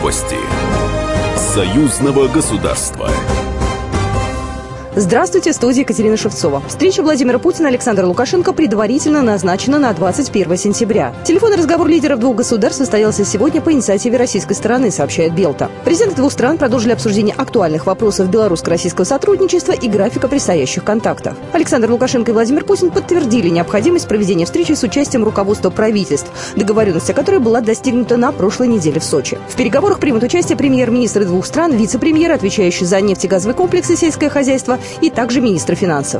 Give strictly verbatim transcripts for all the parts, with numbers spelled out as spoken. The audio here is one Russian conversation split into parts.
Новости союзного государства. Здравствуйте, в студии Екатерина Шевцова. Встреча Владимира Путина и Александра Лукашенко предварительно назначена на двадцать первое сентября. Телефонный разговор лидеров двух государств состоялся сегодня по инициативе российской стороны, сообщает Белта. Президенты двух стран продолжили обсуждение актуальных вопросов белорусско-российского сотрудничества и графика предстоящих контактов. Александр Лукашенко и Владимир Путин подтвердили необходимость проведения встречи с участием руководства правительств, договоренность о которой была достигнута на прошлой неделе в Сочи. В переговорах примут участие премьер-министры двух стран, вице-премьер, отвечающий за нефтегазовый комплекс и сельское хозяйство, и также министра финансов.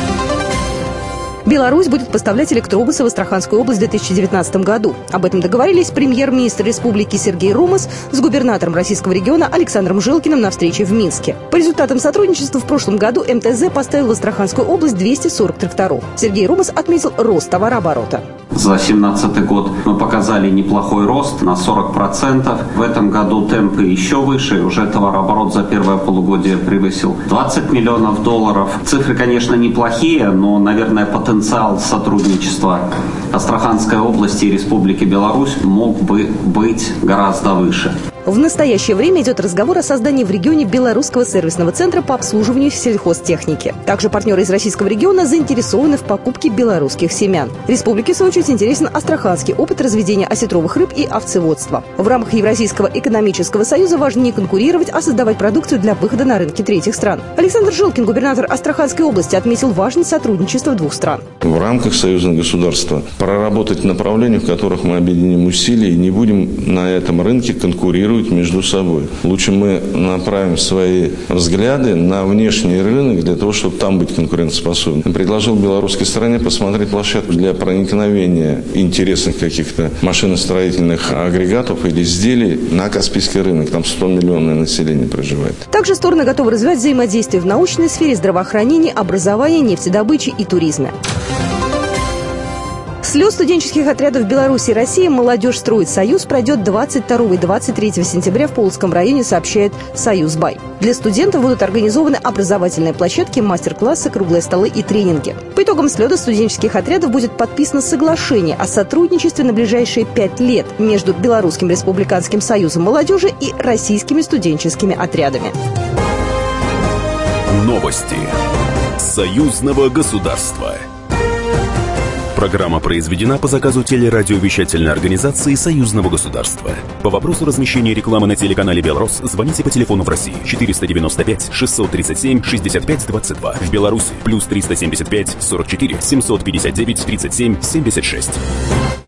Беларусь будет поставлять электробусы в Астраханскую область в две тысячи девятнадцатом году. Об этом договорились премьер-министр республики Сергей Румас с губернатором российского региона Александром Жилкиным на встрече в Минске. По результатам сотрудничества в прошлом году эм тэ зэ поставил в Астраханскую область двести сорок тракторов. Сергей Румас отметил рост товарооборота. За две тысячи семнадцатый год мы показали неплохой рост на сорок процентов. В этом году темпы еще выше. Уже товарооборот за первое полугодие превысил двадцать миллионов долларов. Цифры, конечно, неплохие, но, наверное, потенциал сотрудничества Астраханской области и Республики Беларусь мог бы быть гораздо выше. В настоящее время идет разговор о создании в регионе белорусского сервисного центра по обслуживанию сельхозтехники. Также партнеры из российского региона заинтересованы в покупке белорусских семян. Республике, в свою очередь, интересен астраханский опыт разведения осетровых рыб и овцеводства. В рамках Евразийского экономического союза важно не конкурировать, а создавать продукцию для выхода на рынки третьих стран. Александр Жилкин, губернатор Астраханской области, отметил важность сотрудничества двух стран. В рамках союзного государства проработать направления, в которых мы объединим усилия и не будем на этом рынке конкурировать между собой. Лучше мы направим свои взгляды на внешний рынок для того, чтобы там быть конкурентоспособным. Предложил белорусской стороне посмотреть площадку для проникновения интересных каких-то машиностроительных агрегатов или изделий на Каспийский рынок. Там сто миллионное население проживает. Также стороны готовы развивать взаимодействие в научной сфере, здравоохранении, образовании, нефтедобыче и туризме. Слет студенческих отрядов Беларуси и России «Молодежь строит союз» пройдет двадцать второго и двадцать третьего сентября в Полоцком районе, сообщает «Союзбай». Для студентов будут организованы образовательные площадки, мастер-классы, круглые столы и тренинги. По итогам слета студенческих отрядов будет подписано соглашение о сотрудничестве на ближайшие пять лет между Белорусским республиканским союзом молодежи и российскими студенческими отрядами. Новости союзного государства. Программа произведена по заказу телерадиовещательной организации Союзного государства. По вопросу размещения рекламы на телеканале «Белрос» звоните по телефону в России четыреста девяносто пять шестьсот тридцать семь шестьдесят пять двадцать два. В Беларуси плюс триста семьдесят пять сорок четыре семьсот пятьдесят девять тридцать семь семьдесят шесть.